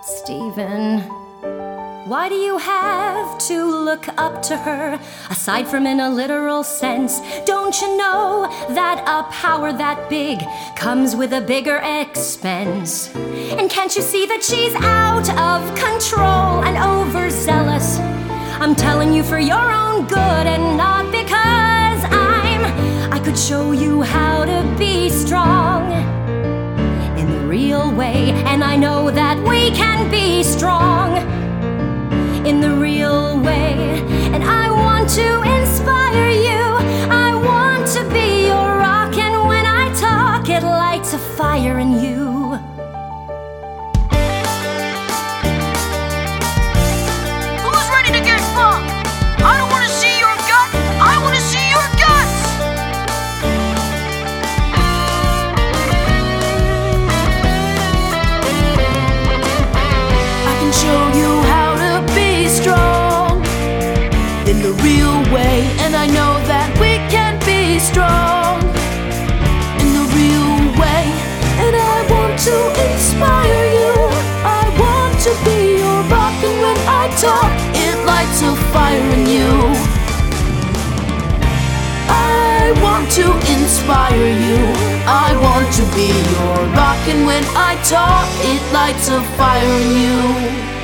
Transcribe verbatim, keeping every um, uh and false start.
Stephen, why do you have to look up to her? Aside from in a literal sense, don't you know that a power that big comes with a bigger expense? And can't you see that she's out of control and overzealous? I'm telling you for your own good and not because I'm I could show you how to be strong in the real way, and I know that we can be strong in the real way. And I want to inspire you, I want to be your rock, and when I talk it lights a fire in you. Who's ready to get fucked? I don't want to see your gut, I want to see your guts. I can show you how to be strong in the real way, and I know that we can be strong in the real way. And I want to inspire you, I want to be your rock, and when I talk it lights a fire in you. I want to inspire you, I want to be your rock, and when I talk it lights a fire in you.